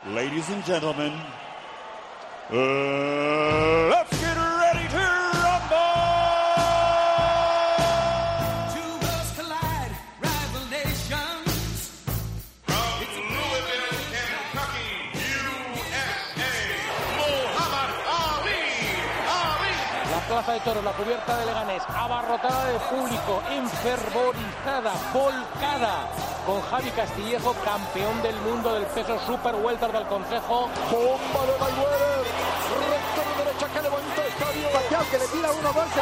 Ladies and gentlemen, let's get ready to rumble! Two worlds collide, rival nations. From Louisville, Kentucky, USA, Muhammad Ali. La plaza de toros, la cubierta de Leganés, abarrotada de público, enfervorizada, volcada, con Javi Castillejo, campeón del mundo del peso super welter del Consejo. Bomba de Mayweather, recto de derecha que levanta el estadio, Pacquiao que le tira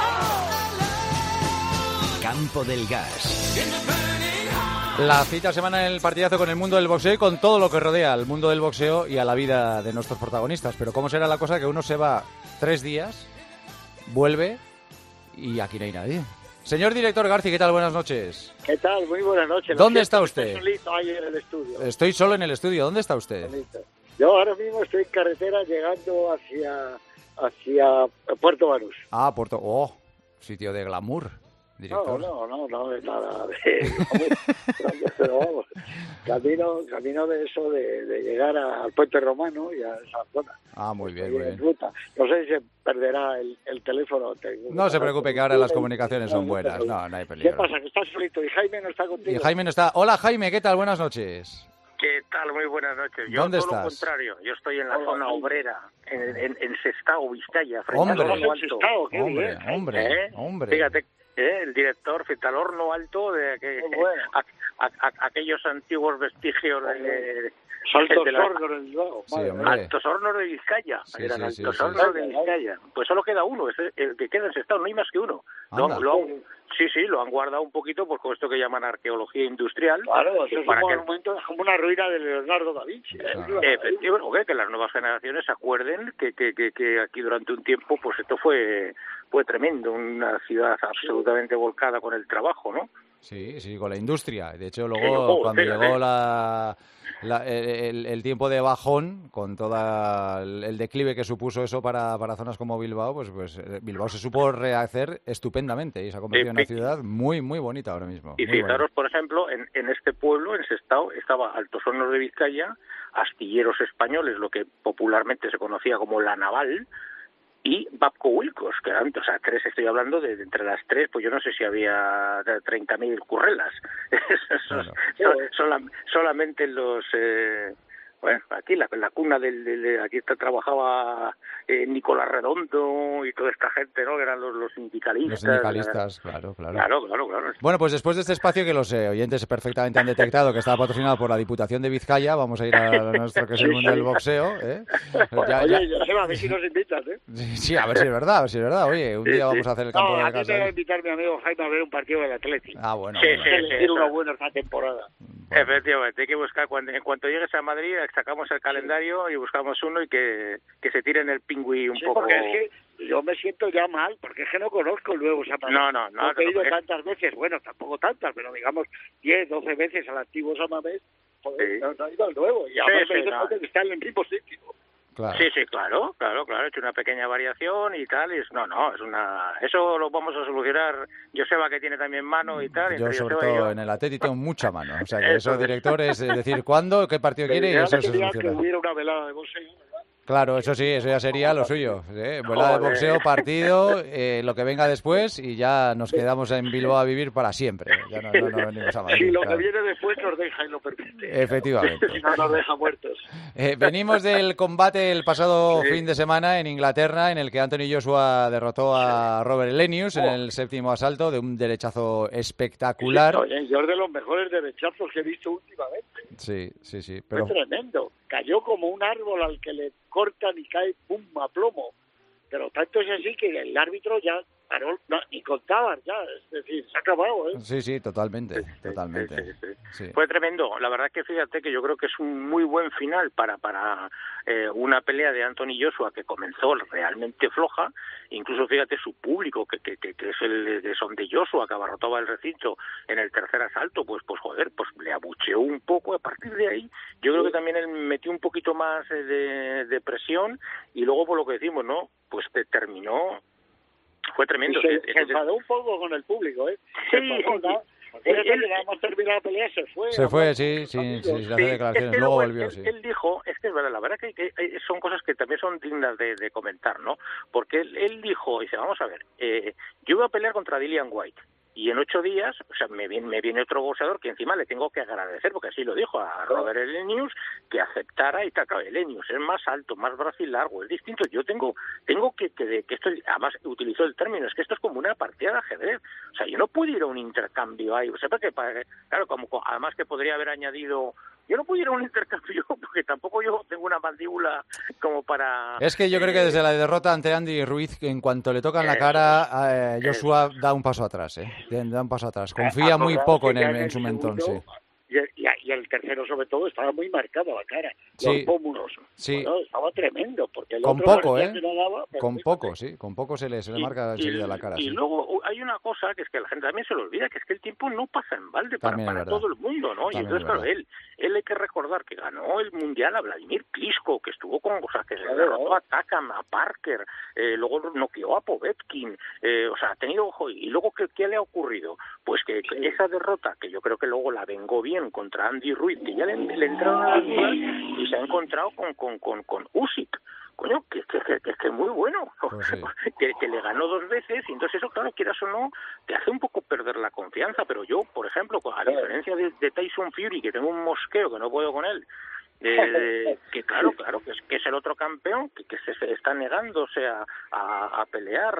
1-2. Campo del Gas. La cita semana en el partidazo con el mundo del boxeo y con todo lo que rodea al mundo del boxeo y a la vida de nuestros protagonistas. Pero ¿cómo será la cosa que uno se va 3 días, vuelve y aquí no hay nadie? Señor director Garci, ¿qué tal? Buenas noches. ¿Qué tal? Muy buenas noches. ¿Dónde está usted? Estoy solito ahí en el estudio. Estoy solo en el estudio. ¿Dónde está usted? Solito. Yo ahora mismo estoy en carretera llegando hacia Puerto Banús. Ah, Puerto... Oh, sitio de glamour, director. No, es nada de pero vamos, camino de eso, de llegar al Puente Romano y a esa zona. Ah, muy bien, Estoy muy en bien. ruta. No sé si se perderá el teléfono. No se preocupe, que ahora las comunicaciones son buenas. No hay peligro. ¿Qué pasa? ¿Que estás solito y Jaime no está contigo? Y Jaime no está. Hola, Jaime, ¿qué tal? Buenas noches. ¿Qué tal? Muy buenas noches. Yo ¿Dónde todo estás? lo contrario. Yo estoy en la zona obrera, en Sestao, Vizcaya, frente Hombre. al Horno Alto. Sestao, qué bien. Hombre. Fíjate, el director, frente al Horno Alto, de aquellos antiguos vestigios de... Altos de la- Hornos del Bilbao. Sí, Madre hombre. mía. Altos Hornos de Vizcaya. Sí, Eran sí, Altos sí, Hornos sí. de Vizcaya. Pues solo queda uno, es el que queda en Sestao, no hay más que uno. Anda. Sí, lo han guardado un poquito por esto que llaman arqueología industrial. Claro, eso es para un que- monumento, es como una ruina de Leonardo da Vinci. Efectivamente, que las nuevas generaciones se acuerden que aquí durante un tiempo pues esto fue tremendo, una ciudad absolutamente volcada con el trabajo, ¿no? Sí, con la industria. De hecho, luego luego, cuando fíjate. llegó el tiempo de bajón, con todo el declive que supuso eso para zonas como Bilbao, pues Bilbao se supo rehacer estupendamente y se ha convertido en una ciudad muy, muy bonita ahora mismo. Y muy fijaros, por ejemplo, en este pueblo, en Sestao, estaba Altos Hornos de Vizcaya, astilleros españoles, lo que popularmente se conocía como la Naval, y Babco Wilcos, que eran, o sea, tres, estoy hablando de entre las tres, pues yo no sé si había 30.000 currelas. Claro. Solamente los... bueno, aquí la cuna aquí trabajaba Nicolás Redondo y toda esta gente, ¿no? Que eran los sindicalistas. Los sindicalistas, claro. Claro. Bueno, pues después de este espacio que los oyentes perfectamente han detectado que estaba patrocinado por la Diputación de Vizcaya, vamos a ir a nuestro que es el mundo del boxeo. Oye, Joseba, a ver si nos invitas, ¿eh? Sí, a ver si es verdad. Oye, un día vamos a hacer el campo No, de a la mí casa. me va a invitar mi amigo Jaime a ver un partido del Atlético. Ah, bueno. Sí, bueno. sí. Tiene una buena esta temporada. Efectivamente, hay que buscar, en cuanto llegues a Madrid, sacamos el calendario y buscamos uno y que se tiren el pingüí un Sí, poco. porque es que yo me siento ya mal, porque es que no conozco el nuevo Samamés. No, he ido es- tantas veces, bueno, tampoco tantas, pero digamos 10, 12 veces al antiguo Samamés, joder, Sí. no he ido al nuevo. Y ahora Sí, me dice no. que está en el mismo sitio. Claro. Sí, claro, he hecho una pequeña variación y tal, eso lo vamos a solucionar. Joseba, que tiene también mano y tal. Yo, entre sobre Joseba y todo, yo. en el Atlético tengo mucha mano. O sea, que Eso eso, director, es decir cuándo, qué partido quiere y Ya eso le se quería que soluciona. hubiera una velada de boxeo, ¿verdad? Claro, eso sí, eso ya sería lo suyo. Vuela de Joder. boxeo, partido, lo que venga después y ya nos quedamos en Bilbao a vivir para siempre. Ya no venimos a Madrid. Si lo claro. que viene después nos deja y lo permite. Efectivamente. Si no nos deja muertos. Venimos del combate el pasado Sí. fin de semana en Inglaterra, en el que Anthony Joshua derrotó a Robert Lenius en el séptimo asalto de un derechazo espectacular. Oye, yo es de los mejores derechazos que he visto últimamente. Sí. Fue tremendo. Cayó como un árbol al que le cortan y cae pum a plomo. Pero tanto es así que el árbitro ya paró, ni contaban ya. Es decir, se ha acabado, ¿eh? Sí, totalmente. Sí. Fue tremendo. La verdad que fíjate que yo creo que es un muy buen final para una pelea de Anthony Joshua que comenzó realmente floja. Incluso fíjate su público que es el de son de Joshua, que abarrotaba el recinto en el tercer asalto, pues joder, pues le abucheó un poco. A partir de ahí yo creo que también él metió un poquito más de presión y luego por lo que decimos, ¿no? Pues terminó. Fue tremendo. Y se enfadó un poco con el público, ¿eh? Sí. Acuérdate que nada más terminar la pelea se fue. Se fue, sí, sin hacer declaraciones. Luego volvió, sí. Él dijo, es que es verdad, la verdad que son cosas que también son dignas de comentar, ¿no? Porque él dijo, dice, vamos a ver, yo voy a pelear contra Dillian White. Y en 8 días, o sea, me viene otro boxeador que encima le tengo que agradecer, porque así lo dijo a Robert Elenius, que aceptara y que Elenius es más alto, más brazo y largo, es distinto. Yo tengo que esto, además utilizó el término, es que esto es como una partida de ajedrez. O sea, yo no puedo ir a un intercambio ahí, o sea, porque, claro, como además que podría haber añadido, yo no puedo ir a un intercambio porque tampoco yo tengo una mandíbula como para... Es que yo creo que desde la derrota ante Andy Ruiz, en cuanto le tocan la cara, Joshua da un paso atrás, da un paso atrás. Confía muy poco en su mentón, sí. Y el tercero, sobre todo, estaba muy marcado la cara. Sí, los pómulos. Sí. Bueno, estaba tremendo. Porque el con otro poco, que no daba, con poco, sí. Con poco se le marca enseguida la cara. Y sí. luego hay una cosa que es que la gente también se le olvida, que es que el tiempo no pasa en balde para todo el mundo, ¿no? Y entonces, claro, él hay que recordar que ganó el Mundial a Vladimir Klitschko, que estuvo con, o sea, que se derrotó a Takam, a Parker, luego noqueó a Povetkin, o sea, ha tenido, ojo, y luego, ¿qué le ha ocurrido? Pues que esa derrota, que yo creo que luego la vengó bien contra Andy Ruiz, que ya le entraron a las dudas y se ha encontrado con Usyk. Coño, que es muy bueno, pues sí. que le ganó 2 veces, y entonces eso, claro, quieras o no, te hace un poco perder la confianza, pero yo, por ejemplo, a diferencia de Tyson Fury, que tengo un mosqueo que no puedo con él, que claro, que es el otro campeón, que se está negándose a pelear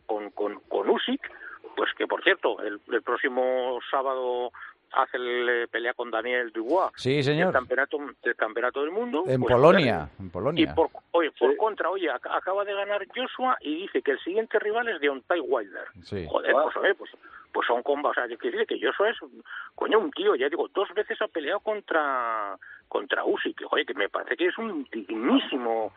con Usyk, pues que, por cierto, el próximo sábado hace pelea con Daniel Dubois, sí, señor, del campeonato del mundo en pues, Polonia, y por contra, acaba de ganar Joshua y dice que el siguiente rival es Deontay Wilder. Sí. Joder, pues son combos, o sea, quiere decir que Joshua es, coño, un tío, ya digo, 2 veces ha peleado contra Usyk, oye, que me parece que es un dignísimo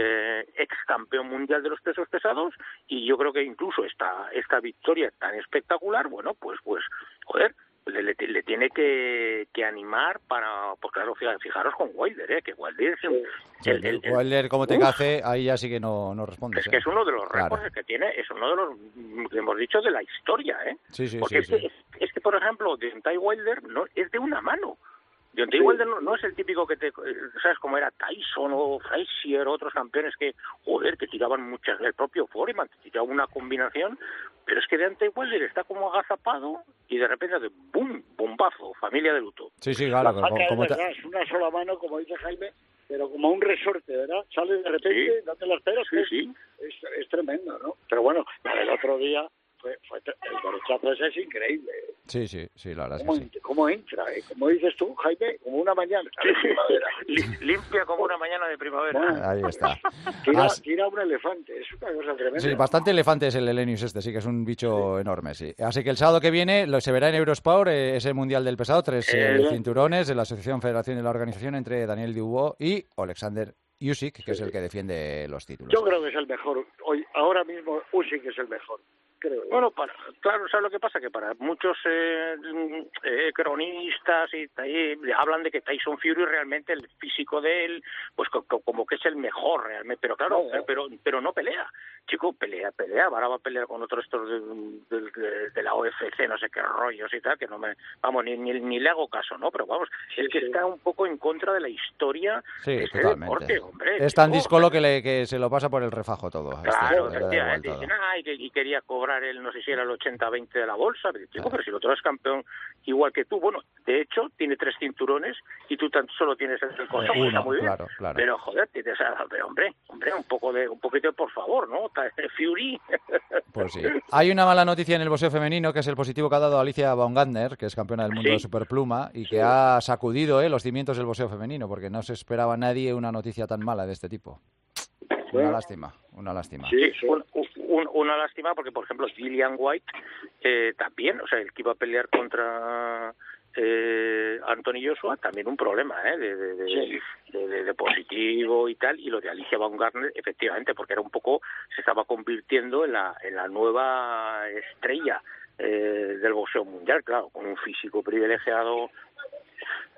ex campeón mundial de los pesos pesados, y yo creo que incluso esta victoria tan espectacular, bueno, pues joder, le tiene que animar para, pues claro, fijaros con Wilder, que Wilder es Wilder, como te cace, ahí ya sí que no respondes. Es que es uno de los récords que tiene, es uno de los que hemos dicho de la historia, Sí, porque sí. Es que, por ejemplo, Deontay Wilder no es de una mano. Deontay Wilder no es el típico que ¿sabes? Como era Tyson o Frazier o otros campeones que, joder, que tiraban muchas, el propio Foreman tiraba una combinación, pero es que Deontay Wilder está como agazapado y de repente hace ¡bum! Bombazo, familia de luto. Sí, claro. Es una sola mano, como dice Jaime, pero como un resorte, ¿verdad? Sale de repente, no te lo esperas, es tremendo, ¿no? Pero bueno, el otro día el derechazo ese es increíble. Sí, la verdad es que sí. ¿Cómo entra? Como dices tú, Jaime, como una mañana de primavera. Limpia como una mañana de primavera. Bueno, ahí está. Tira un elefante, es una cosa tremenda. Sí, bastante elefante es el Elenius sí, que es un bicho enorme, sí. Así que el sábado que viene se verá en Eurosport ese Mundial del Pesado, 3 cinturones de la Asociación Federación y la Organización entre Daniel Dubois y Alexander Usyk, que es el que defiende los títulos. Yo creo que es el mejor. Ahora mismo Usyk es el mejor. Creo. Bueno, claro, ¿sabes lo que pasa? Que para muchos cronistas y hablan de que Tyson Fury realmente el físico de él, pues como que es el mejor realmente, pero claro, pero no pelea. Chico, pelea, ahora va a pelear con otros estos de la OFC, no sé qué rollos y tal, que no me, vamos, ni le hago caso, ¿no? Pero vamos, es que está un poco en contra de la historia de este deporte, hombre. Es tan díscolo que se lo pasa por el refajo todo. Claro, efectivamente, dicen, y quería cobrar el, no sé si era el 80-20 de la bolsa, pero, chico, pero si el otro es campeón igual que tú, bueno, de hecho, tiene 3 cinturones y tú tan solo tienes el consejo, está muy bien, claro. Pero joder, pero hombre, un poquito por favor, ¿no? Fury. Pues sí. Hay una mala noticia en el boxeo femenino, que es el positivo que ha dado Alicia Baumgartner, que es campeona del mundo de superpluma, y que ha sacudido los cimientos del boxeo femenino, porque no se esperaba nadie una noticia tan mala de este tipo. Una lástima. Sí, una lástima porque, por ejemplo, Dillian White también, o sea, el que iba a pelear contra Anthony Joshua, también un problema de positivo y tal, y lo de Alicia Baumgartner, efectivamente, porque era un poco, se estaba convirtiendo en la nueva estrella del boxeo mundial, claro, con un físico privilegiado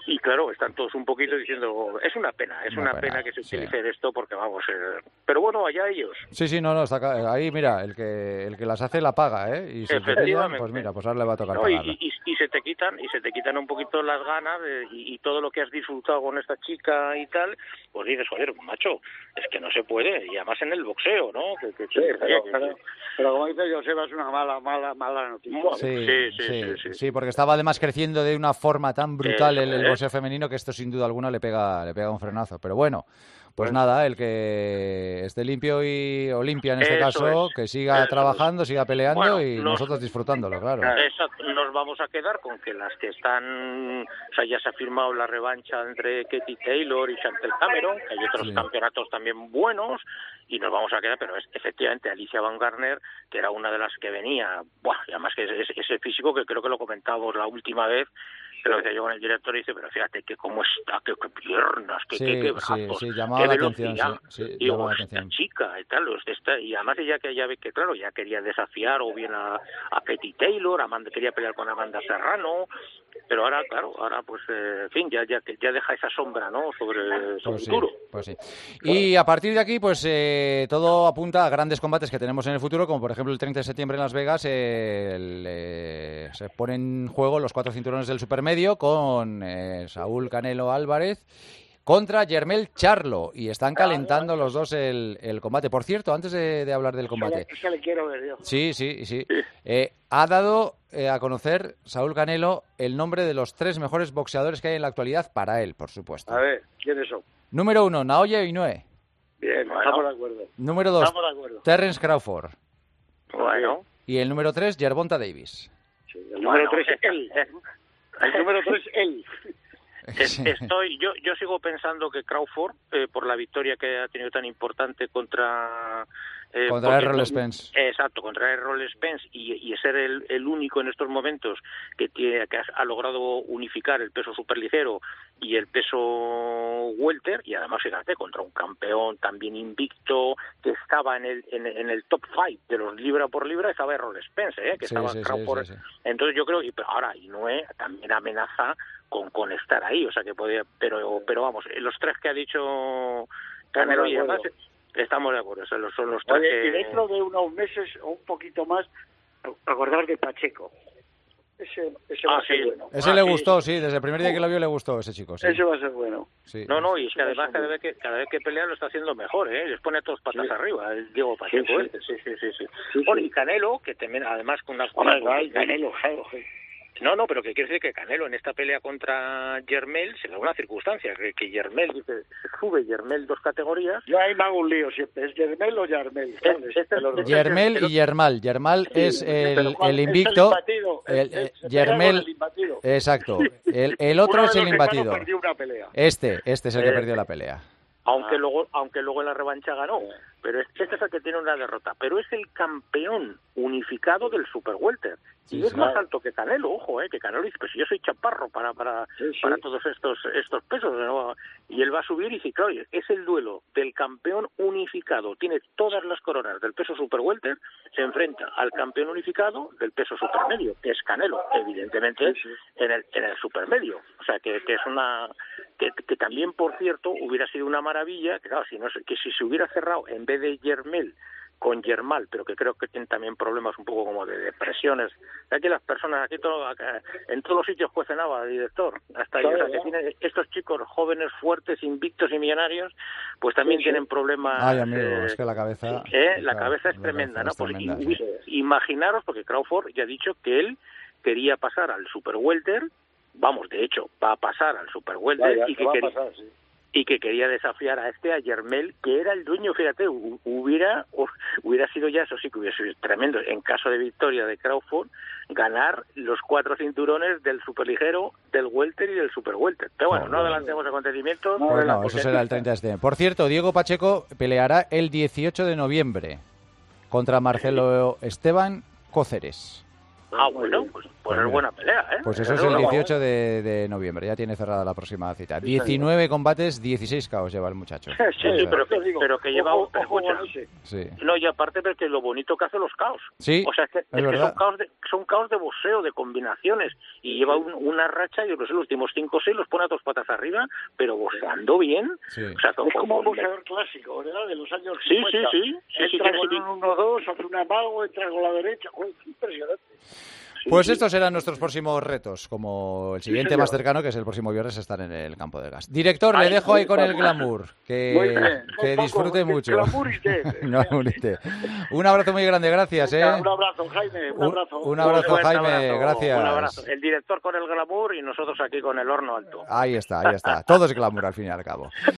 Y claro, están todos un poquito diciendo, es una pena que se utilice esto porque vamos, pero bueno, allá ellos. Sí, no, está ahí, mira, el que las hace la paga, ¿eh? Y si te pillan, pues mira, pues ahora le va a tocar pagarla. Y se te quitan un poquito las ganas y todo lo que has disfrutado con esta chica y tal, pues dices, joder, macho, es que no se puede, y además en el boxeo, ¿no? Pero como dice Joseba, es una mala noticia. Sí, porque estaba además creciendo de una forma tan brutal el boxeo femenino que esto sin duda alguna le pega un frenazo. Pero bueno, pues nada, el que esté limpio o limpia en este caso, que siga trabajando, siga peleando y nosotros disfrutándolo, claro. Exacto, nos vamos a quedar con que las que están, o sea, ya se ha firmado la revancha entre Katie Taylor y Chantel Cameron, que hay otros campeonatos también buenos, y nos vamos a quedar, pero es efectivamente Alicia Van Garner, que era una de las que venía, y además que ese físico que creo que lo comentábamos la última vez, pero que yo con el director y dice, pero fíjate que cómo está, qué piernas, qué brazos, llamaba la atención, y digo, esta chica y tal, y además ella que ya ve que claro, ya quería desafiar o bien a Katie Taylor, quería pelear con Amanda Serrano, pero ahora claro, pues en fin, ya deja esa sombra, ¿no? sobre su futuro. Pues sí. Y a partir de aquí, pues todo apunta a grandes combates que tenemos en el futuro, como por ejemplo el 30 de septiembre en Las Vegas, se ponen en juego los 4 cinturones del supermedio con Saúl Canelo Álvarez contra Jermell Charlo, y están calentando los dos el combate. Por cierto, antes de hablar del combate, eso le quiero ver yo. Sí. Ha dado a conocer Saúl Canelo el nombre de los 3 mejores boxeadores que hay en la actualidad para él, por supuesto. A ver, ¿quiénes son? Número 1, Naoya Inoue. Bien, estamos de acuerdo. Número 2, Terence Crawford. Bueno. Y el número 3, Gervonta Davis. Sí, el número 3 es él. El número 3 es él. Yo sigo pensando que Crawford, por la victoria que ha tenido tan importante contra Errol Spence. Exacto, contra Errol Spence y ser el único en estos momentos que ha logrado unificar el peso superligero y el peso welter, y además fíjate, contra un campeón también invicto que estaba en el top 5 de los libra por libra, estaba Errol Spence, que estaba Crawford. Entonces yo creo, pero ahora Inoue también amenaza con estar ahí, o sea que podía, pero vamos, los 3 que ha dicho Canelo y además estamos de acuerdo, son los 3 que... Y dentro de unos meses o un poquito más, acordar de Pacheco. Ese va a ser bueno. Ese le gustó, sí, desde el primer día que lo vio le gustó ese chico. Sí. Ese va a ser bueno. Sí. No, y es que además cada vez que pelea lo está haciendo mejor, les pone a todos patas arriba, el Diego Pacheco. Sí. Bueno, y Canelo, que también además con unas... Canelo, No, pero que quiere decir que Canelo en esta pelea contra Jermell se da una circunstancia, que Jermell dice, sube Jermell 2 categorías. Yo ahí me hago un lío siempre, ¿es Jermell o Jermell? Jermell y Yermal. Yermal es el invicto. Jermell, exacto. El otro es el imbatido. Este es el que perdió la pelea. Aunque luego en la revancha ganó, pero este es el que tiene una derrota, pero es el campeón unificado del super welter y es más alto que Canelo, ojo, que Canelo dice, pues yo soy chaparro para todos estos pesos, ¿no? Y él va a subir y dice, claro, es el duelo del campeón unificado, tiene todas las coronas del peso super welter, se enfrenta al campeón unificado del peso supermedio, que es Canelo, evidentemente en el supermedio, o sea que es una que también, por cierto, hubiera sido una maravilla, que claro, si se hubiera cerrado en vez de Jermell con Yermal, pero que creo que tienen también problemas un poco como de depresiones. Aquí las personas, en todos los sitios cuecen agua, director. Hasta ahí, o sea, que tienen estos chicos jóvenes, fuertes, invictos y millonarios, pues también tienen problemas. Ay, amigo, es que la cabeza... la cabeza es tremenda, ¿no? Pues imaginaros, porque Crawford ya ha dicho que él quería pasar al super welter, vamos, de hecho, va a pasar al super welter y que quería desafiar a Jermell, que era el dueño, fíjate, hubiera sido ya, eso sí que hubiera sido tremendo, en caso de victoria de Crawford, ganar los 4 cinturones del superligero, del welter y del super welter. Pero bueno, no adelantemos acontecimientos. No, eso será el 30 de septiembre. Por cierto, Diego Pacheco peleará el 18 de noviembre contra Marcelo Esteban Cóceres. Bueno, pues es buena pelea, ¿eh? Pues eso es el 18 de noviembre, ya tiene cerrada la próxima cita. 19 combates, 16 KOs lleva el muchacho. Sí, pero que lleva... Sí. No, y aparte porque lo bonito que hace los KOs. Sí, o sea, es que son KOs de boxeo, de combinaciones, y lleva una racha, yo no sé, los últimos 5 o 6 los pone a 2 patas arriba, pero boxeando bien. Sí. O sea, es como un boxeador clásico, ¿verdad? De los años 50. Sí. Entra con un 1-2, hace un amago, entra con la derecha. Es impresionante. Pues estos serán nuestros próximos retos, como el siguiente más cercano, que es el próximo viernes, estar en el campo de gas. Director, le dejo ahí con el glamour, que disfrute mucho. Un abrazo muy grande, gracias. Un abrazo, Jaime. Un abrazo, Jaime, gracias. Un abrazo. El director con el glamour y nosotros aquí con el horno alto. Ahí está. Todo es glamour al fin y al cabo.